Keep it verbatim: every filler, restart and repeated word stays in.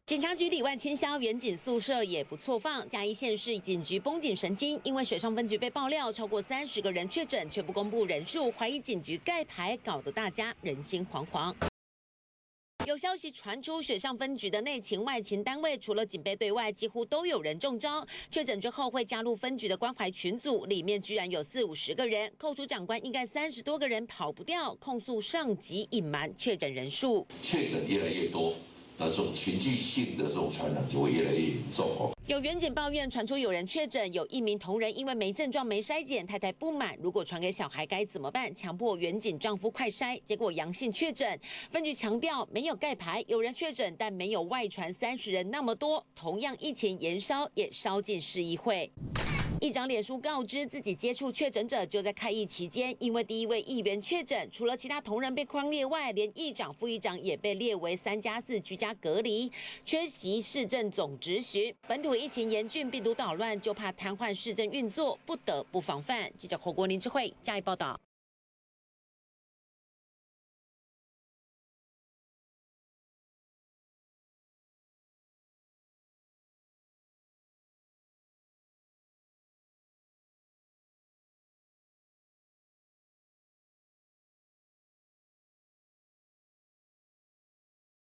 警察局里外清消，远警宿舍也不错放。嘉义县市警局绷紧神经，因为水上分局被爆料超过三十个人确诊，却不公布人数，怀疑警局盖牌，搞得大家人心惶惶。 有消息传出，水上分局的内勤、外勤单位，除了警备队外，几乎都有人中招。确诊之后会加入分局的关怀群组，里面居然有四五十个人，扣除长官，应该三十多个人跑不掉，控诉上级隐瞒确诊人数。 确诊越来越多。 那这种群聚性的这种传染就会越来越严重哦。 有远警抱怨传出有人确诊，有一名同仁因为没症状没筛检，太太不满，如果传给小孩该怎么办？强迫远警丈夫快筛，结果阳性确诊。分局强调没有盖牌，有人确诊，但没有外传三十人那么多。同样疫情延烧也烧进市议会。 议长脸书告知自己接触确诊者就在开议期间，因为第一位议员确诊，除了其他同仁被匡列外，连议长、副议长也被列为三加四居家隔离，缺席市政总质询。本土疫情严峻，病毒捣乱，就怕瘫痪市政运作，不得不防范。记者侯国林智慧嘉义报道。